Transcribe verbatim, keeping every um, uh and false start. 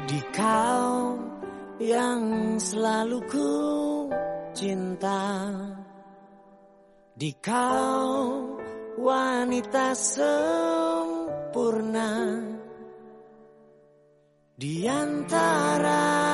Di kau yang selalu ku cinta, di kau wanita sempurna, di antara